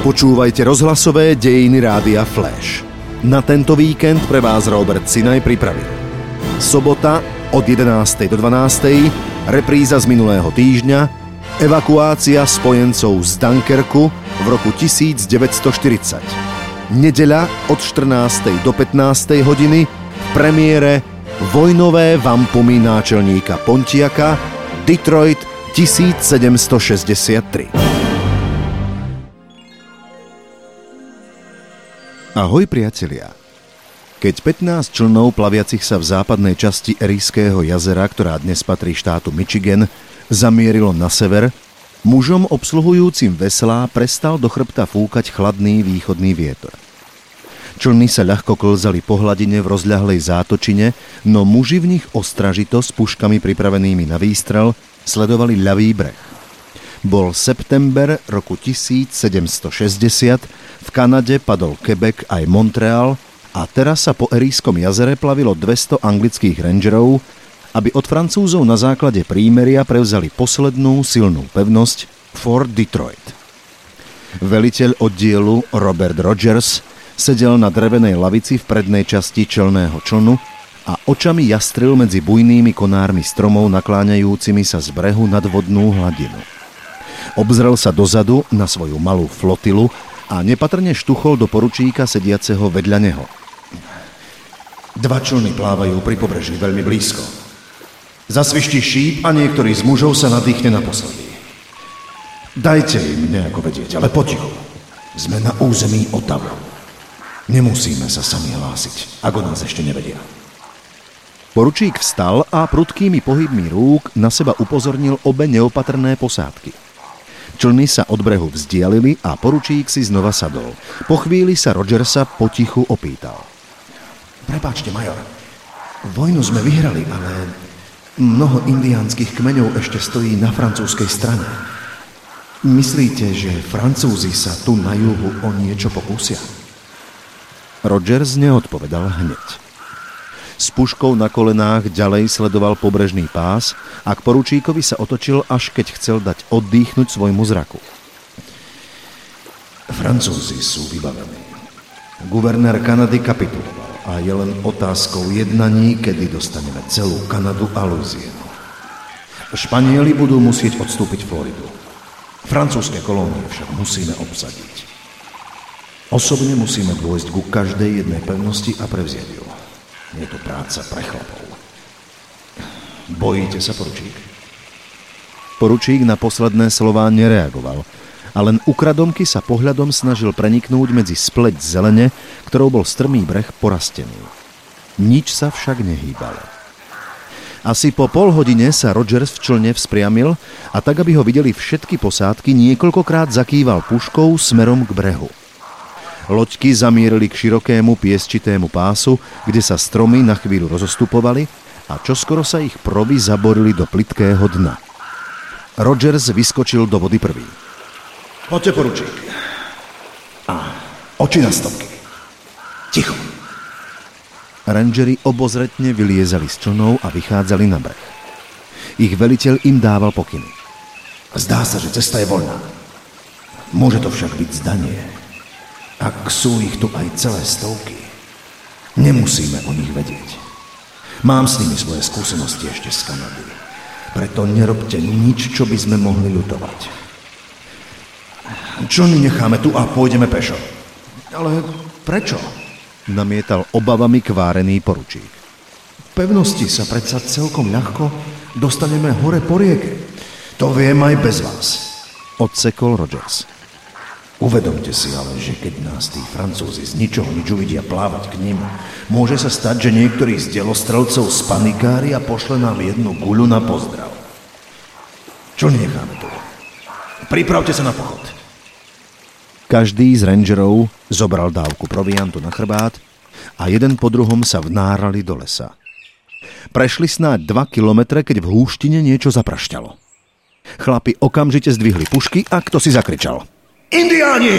Počúvajte rozhlasové dejiny Rádia Flash. Na tento víkend pre vás Robert Sinaj pripravil. Sobota od 11. do 12. repríza z minulého týždňa, evakuácia spojencov z Dunkerku v roku 1940. Nedeľa od 14. do 15. hodiny v premiére vojnové vampumy náčelníka Pontiaka Detroit 1763. Ahoj priatelia. Keď 15 člnov plaviacich sa v západnej časti Eryského jazera, ktorá dnes patrí štátu Michigan, zamierilo na sever, mužom obsluhujúcim veslá prestal do chrbta fúkať chladný východný vietor. Člny sa ľahko klzali po hladine v rozľahlej zátočine, no muži v nich ostražito s puškami pripravenými na výstrel sledovali ľavý breh. Bol september roku 1760, v Kanade padol Quebec aj Montreal a teraz sa po Eryskom jazere plavilo 200 anglických rangerov, aby od Francúzov na základe prímeria prevzali poslednú silnú pevnosť Fort Detroit. Veliteľ oddielu Robert Rogers sedel na drevenej lavici v prednej časti čelného člnu a očami jastril medzi bujnými konármi stromov nakláňajúcimi sa z brehu nad vodnú hladinu. Obzrel sa dozadu na svoju malú flotilu a nepatrne štuchol do poručíka sediaceho vedľa neho. 2 člny plávajú pri pobreží veľmi blízko. Zasviští šíp a niektorý z mužov sa nadýchne naposledy. Dajte im nejako vedieť, ale potichu. Sme na území Ottawy. Nemusíme sa sami hlásiť, ak o nás ešte nevedia. Poručík vstal a prudkými pohybmi rúk na seba upozornil obe neopatrné posádky. Člny sa od brehu vzdialili a poručík si znova sadol. Po chvíli sa Rogersa potichu opýtal. Prepáčte, major, vojnu sme vyhrali, ale mnoho indiánskych kmeňov ešte stojí na francúzskej strane. Myslíte, že Francúzi sa tu na juhu o niečo pokúsia? Rogers neodpovedal hneď. S puškou na kolenách ďalej sledoval pobrežný pás a k poručíkovi sa otočil, až keď chcel dať oddychnúť svojmu zraku. Francúzi sú vybavení. Guvernér Kanady kapituloval a je len otázkou jednaní, kedy dostaneme celú Kanadu a Louisianu. Španieli budú musieť odstúpiť Floridu. Francúzske kolónie však musíme obsadiť. Osobne musíme dôjsť ku každej jednej pevnosti a prevziať ju. Je to práca pre chlapov. Bojíte sa, poručík? Poručík na posledné slová nereagoval a len ukradomky sa pohľadom snažil preniknúť medzi spleť zelene, ktorou bol strmý breh porastený. Nič sa však nehýbalo. Asi po pol hodine sa Rogers v člne vzpriamil a tak, aby ho videli všetky posádky, niekoľkokrát zakýval puškou smerom k brehu. Loďky zamierili k širokému piesčitému pásu, kde sa stromy na chvíľu rozostupovali a čoskoro sa ich proby zaborili do plytkého dna. Rogers vyskočil do vody prvý. Poďte, poručík. A oči na stopky. Ticho. Rangeri obozretne vyliezali z člnov a vychádzali na breh. Ich veliteľ im dával pokyny. Zdá sa, že cesta je voľná. Môže to však byť zdanie. Ak sú ich tu aj celé stovky, nemusíme o nich vedieť. Mám s nimi svoje skúsenosti ešte z Kanady. Preto nerobte nič, čo by sme mohli ľutovať. Člny necháme tu a pôjdeme pešo. Ale prečo? Namietal obavami kvárený poručík. V pevnosti sa predsa celkom ľahko dostaneme hore po rieke. To viem aj bez vás, odsekol Rogers. Uvedomte si ale, že keď nás tí Francúzi z ničoho nič uvidia plávať k nim, môže sa stať, že niektorý z delostrelcov spanikári a pošle nám jednu guľu na pozdrav. Čo necháme tu? Pripravte sa na pochod. Každý z rangerov zobral dávku proviantu na chrbát a jeden po druhom sa vnárali do lesa. Prešli snáď 2 kilometre, keď v húštine niečo zaprašťalo. Chlapi okamžite zdvihli pušky a kto si zakričal. Indiáni!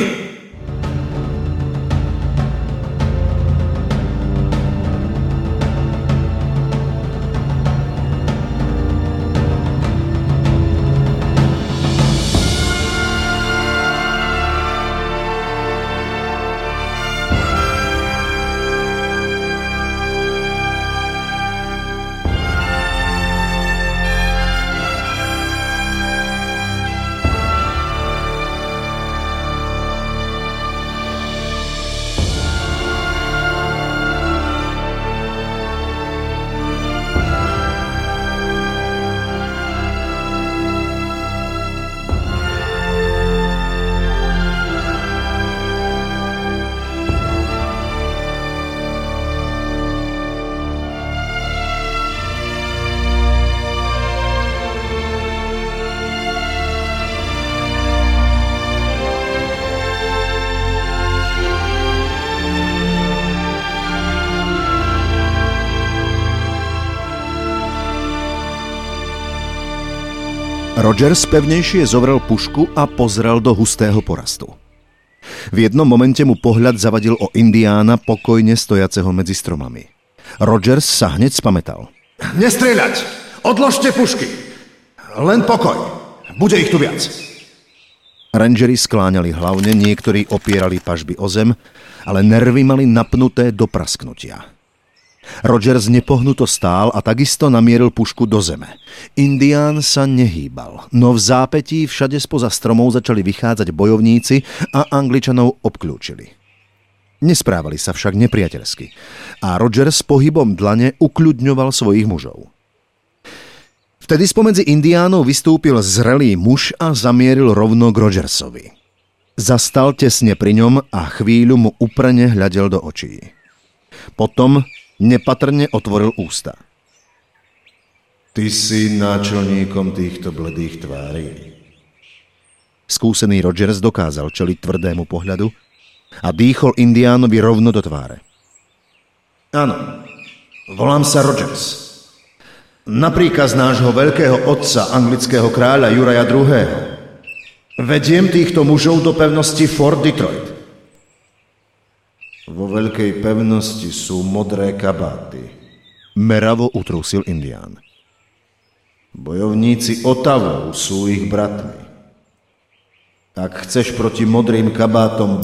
Rogers pevnejšie zovrel pušku a pozrel do hustého porastu. V jednom momente mu pohľad zavadil o indiána pokojne stojaceho medzi stromami. Rogers sa hneď spamätal. Nestrieľať! Odložte pušky! Len pokoj! Bude ich tu viac. Rangeri skláňali hlavne, niektorí opierali pažby o zem, ale nervy mali napnuté do prasknutia. Rogers nepohnuto stál a takisto namieril pušku do zeme. Indián sa nehýbal, no v zápätí všade spoza stromov začali vychádzať bojovníci a Angličanov obklúčili. Nesprávali sa však nepriateľsky a Rogers pohybom dlane ukľudňoval svojich mužov. Vtedy spomedzi Indiánov vystúpil zrelý muž a zamieril rovno k Rogersovi. Zastal tesne pri ňom a chvíľu mu uprene hľadel do očí. Potom nepatrne otvoril ústa. Ty si náčelníkom týchto bledých tvári. Skúsený Rogers dokázal čeliť tvrdému pohľadu a dýchol Indiánovi rovno do tváre. Áno, volám sa Rogers. Na príkaz nášho veľkého otca, anglického kráľa Juraja II. Vediem týchto mužov do pevnosti Fort Detroit. Vo veľkej pevnosti sú modré kabáty. Meravo utrúsil Indián. Bojovníci Ottawov sú ich bratmi. Ak chceš proti modrým kabátom